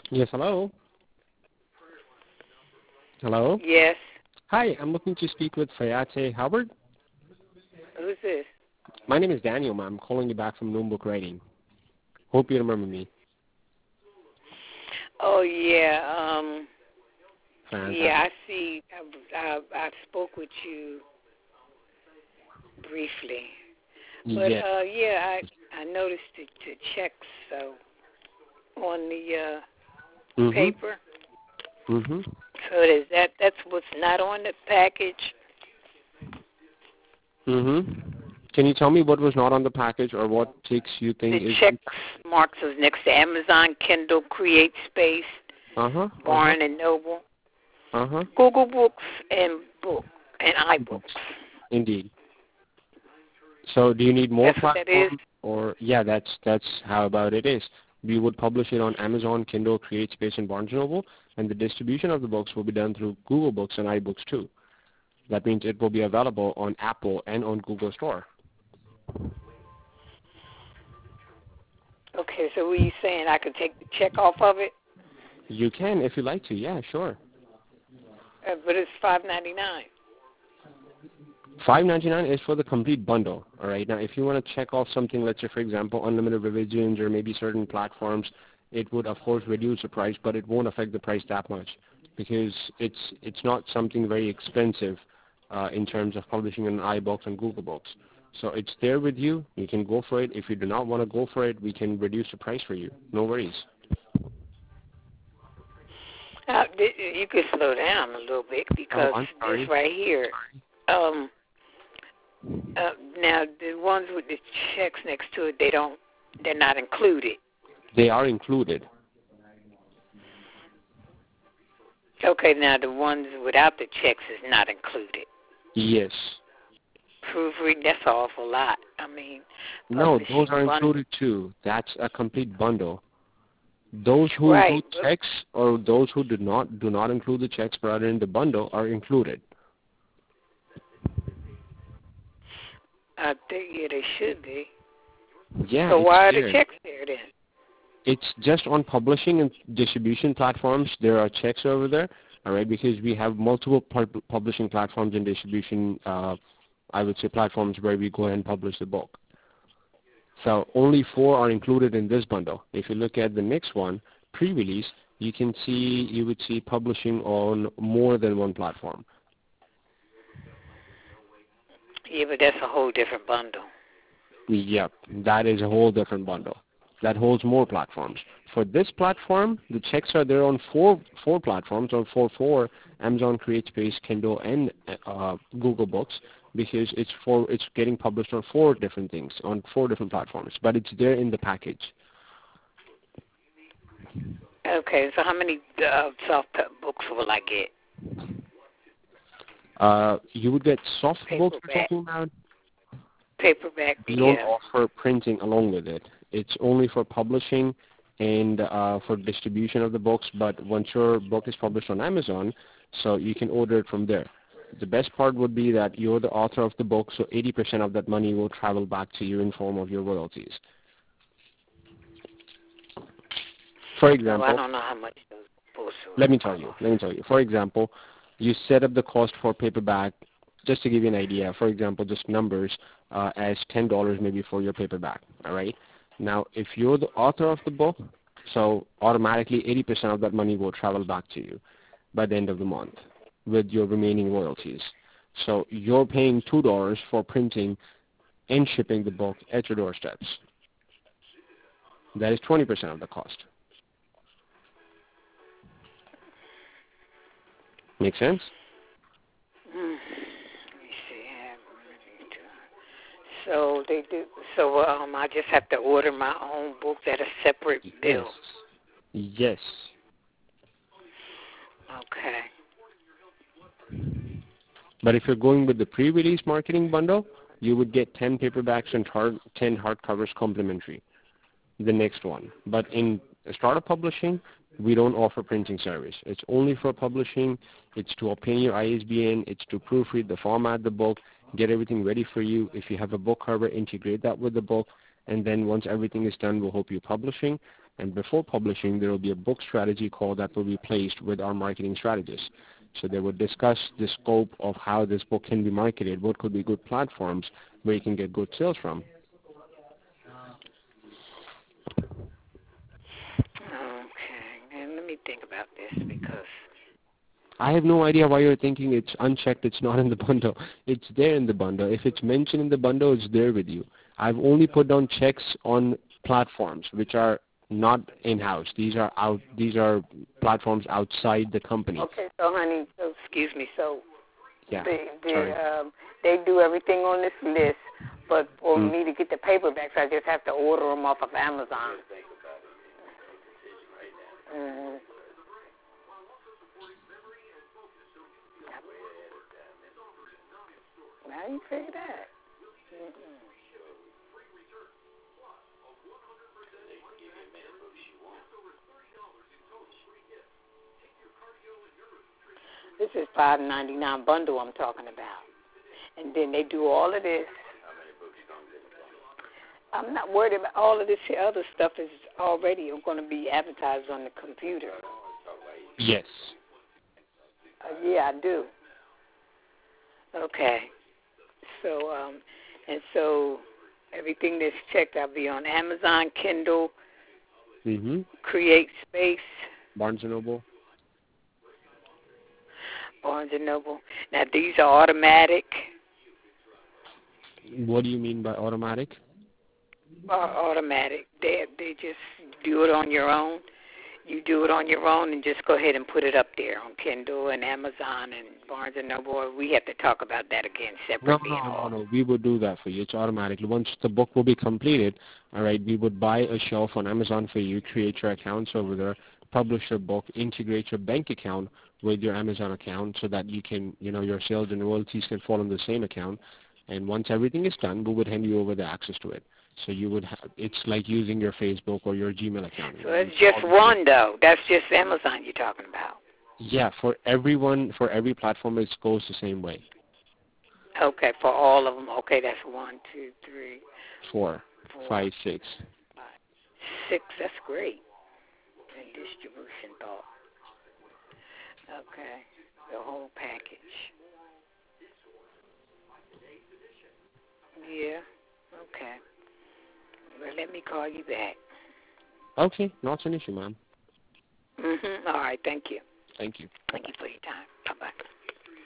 Yes, hello. Hello. Yes. Hi, I'm looking to speak with Fayate Howard. Who's this? My name is Daniel, ma'am. I'm calling you back from Noon Book Writing. Hope you remember me. Oh yeah. Fantastic. Yeah, I see. I spoke with you briefly, but Yes. yeah, I noticed the checks on the Mhm. paper. Mhm. So that's what's not on the package. Mhm. Can you tell me what was not on the package, or what ticks you The think is? checks marks is next to Amazon, Kindle, Create Space, Uh huh. Uh huh. Barnes and Noble, Uh huh. Google Books, and iBooks. Indeed. So, do you need more That's what that is. platform, or yeah, that's how about it is. We would publish it on Amazon, Kindle, CreateSpace, and Barnes Noble, and the distribution of the books will be done through Google Books and iBooks too. That means it will be available on Apple and on Google Store. Okay, so were you saying I could take the check off of it? You can if you like to. Yeah, sure. But it's $5.99. $5.99 is for the complete bundle. All right. Now, if you want to check off something, let's say for example, unlimited revisions or maybe certain platforms, it would of course reduce the price, but it won't affect the price that much because it's not something very expensive in terms of publishing on iBooks and Google Books. So it's there with you. You can go for it. If you do not want to go for it, we can reduce the price for you. No worries. You could slow down a little bit Oh, because I'm this sorry. right here. Um, Now the ones with the checks next to it, they're not included. They are included. Okay, now the ones without the checks is not included. Yes. Proofreading, that's an awful lot. I mean, No, those publishing are bundle. included too. That's a complete bundle. Those who Right. include checks or those who do not include the checks but are in the bundle are included. I think yeah, they should be. Yeah, So it's why are the there. checks there then? It's just on publishing and distribution platforms. There are checks over there, all right, because we have multiple publishing platforms and distribution, I would say, platforms where we go ahead and publish the book. So only 4 are included in this bundle. If you look at the next one, pre-release, you would see publishing on more than one platform. Yeah, but that's a whole different bundle. Yep, that is a whole different bundle. That holds more platforms. For this platform, the checks are there on four platforms, on four Amazon CreateSpace, Kindle, and Google Books, because it's getting published on 4 different things, on 4 different platforms. But it's there in the package. Okay, so how many soft books will I get? You would get soft books you're Paperback. talking about. Paperback, We don't yeah. offer printing along with it. It's only for publishing and for distribution of the books, but once your book is published on Amazon, so you can order it from there. The best part would be that you're the author of the book, so 80% of that money will travel back to you in form of your royalties. For Oh, I example, don't know how much those books let me are. tell you. For example, you set up the cost for paperback, just to give you an idea, for example, just numbers, as $10 maybe for your paperback, all right? Now, if you're the author of the book, so automatically 80% of that money will travel back to you by the end of the month with your remaining royalties. So you're paying $2 for printing and shipping the book at your doorsteps. That is 20% of the cost. Make sense? Let me see. So they do. So I just have to order my own books at a separate Yes. bill. Yes. Okay. But if you're going with the pre-release marketing bundle, you would get 10 paperbacks and 10 hardcovers complimentary, the next one. But in startup publishing, we don't offer printing service. It's only for publishing. It's to obtain your ISBN. It's to proofread the format the book, get everything ready for you. If you have a book cover, integrate that with the book. And then once everything is done, we'll help you publishing. And before publishing, there will be a book strategy call that will be placed with our marketing strategists. So they would discuss the scope of how this book can be marketed, what could be good platforms where you can get good sales from. Okay, and let me think about this because I have no idea why you're thinking it's unchecked, it's not in the bundle. It's there in the bundle. If it's mentioned in the bundle, it's there with you. I've only put down checks on platforms which are not in-house. These are platforms outside the company. okay. So, honey, so, excuse me. So, Yeah. they do everything on this list, but for me to get the paperbacks, I just have to order them off of Amazon. Mm-hmm. How you figure that? Mm-mm. This is $5.99 bundle I'm talking about, and then they do all of this. I'm not worried about all of this other stuff. Is already going to be advertised on the computer. Yes. Yeah, I do. Okay. So, and so everything that's checked, I'll be on Amazon, Kindle, Create Space, Barnes & Noble. Barnes & Noble. Now, these are automatic. What do you mean by automatic? Automatic. They just do it on your own. You do it on your own and just go ahead and put it up there on Kindle and Amazon and Barnes & Noble. We have to talk about that again separately. No. We would do that for you. It's automatically. Once the book will be completed, all right, we would buy a shelf on Amazon for you, create your accounts over there, publish your book, integrate your bank account with your Amazon account so that you can, your sales and royalties can fall on the same account. And once everything is done, we would hand you over the access to it. So you would it's like using your Facebook or your Gmail account. So it's just one, though. That's just Amazon you're talking about. Yeah, for everyone, for every platform, it goes the same way. Okay, for all of them. Okay, that's 1, 2, 3, 4, 5, 6. 6, that's great. And distribution thought. Okay, the whole package. Yeah, okay. Well, let me call you back. Okay, not an issue, ma'am. All right, thank you. Thank you. Thank you for your time.